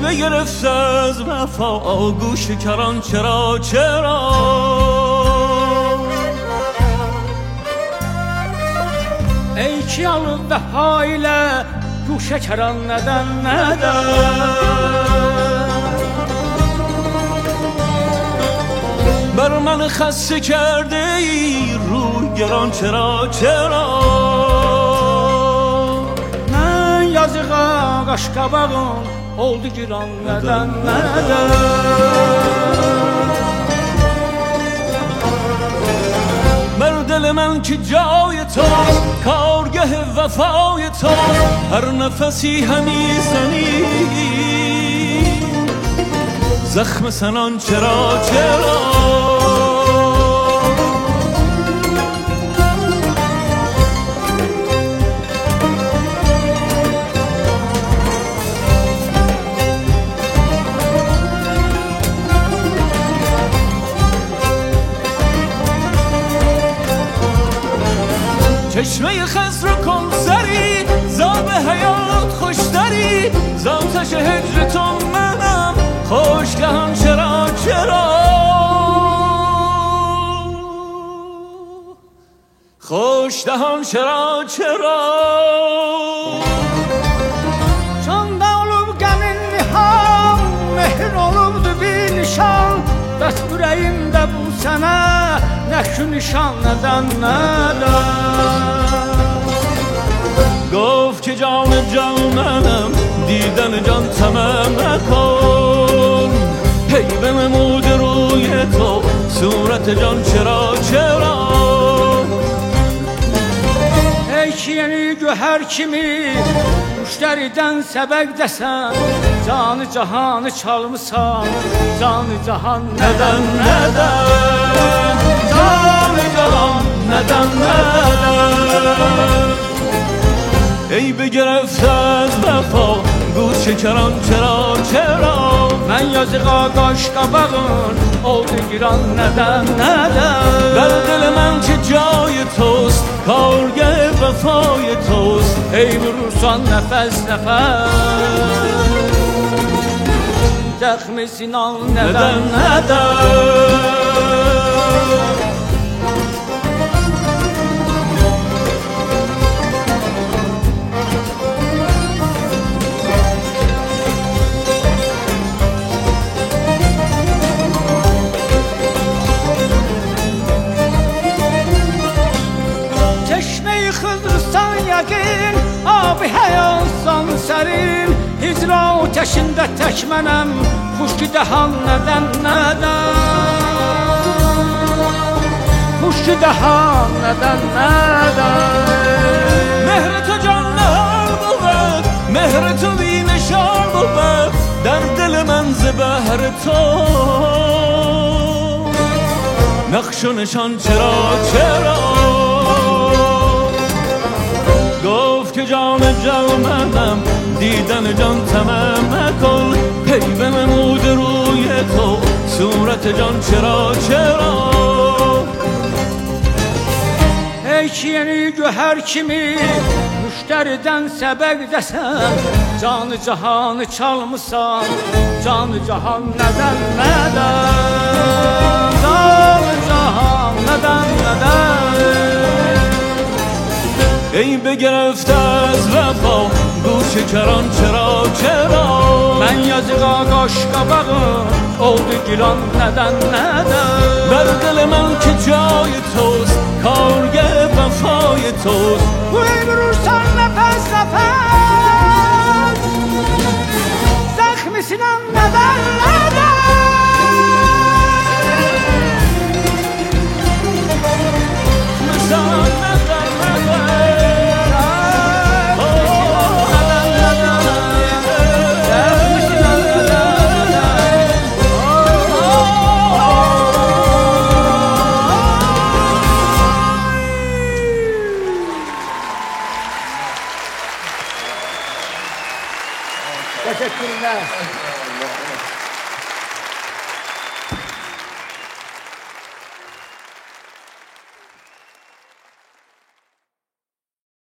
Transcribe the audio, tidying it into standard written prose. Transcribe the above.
بگرفت از وفا گوش کران چرا ey ki alıb vəfa ilə guşə kəran nədən بر من خسته کرده ای روی گران چرا Mən yazığa qaşqabağım oldu giran nədən بر دل من که جای تو کارگه وفای تو هر نفسی همی زنی زخم سنان چرا چشمه خضر کن سری زاب حیات خوشتری زاتش هجر تو منم خوشگهم چرا خوشدهم چرا Çanda olub qəmin niham mehr olubdu bir nişan Bəs ürəyimdə bu sənə nə şu nişan nədən گفت که جان منم دیدن جان طمع نکن هی بنمود روی تو صورت جان چرا Ey ki yeni göhər kimi müştəridən səbəq desən Canı cahanı çalmısan Canı cahan neden canı cahan neden ای بگرفت از وفا گوش کران چرا Mən yazığa qaşqabağın oldu giran nədən در دل من که جای توست کارگه وفای توست Ey vurursan nəfəs Dəxmi sinan nədən Çeşme-i Xızrıstan yəqin Abi həyatsan sərin Hicra ateşində tək mənəm Xuşki dəhan nədən Xuşki dəhan nədən مهر تو جان نهار بود مهر تو بی نشان بود در دل من ز بهر تو نقش و نشان چرا گفت که جان منم دیدن جان طمع نکن هی بنمود روی تو صورت جان چرا Ey ki yeni göhər kimi müştəridən səbəq desən Canı cahanı çalmısan Canı cahan nədən Canı cahan nədən ای بگرفت از وفا گوش کران چرا Mən yazığa qaşqabağın oldu giran nədən در دل من که جای توست کارگه وفای توست Vurursan nəfəs Zəxmi sinan nədən Teşekkürler.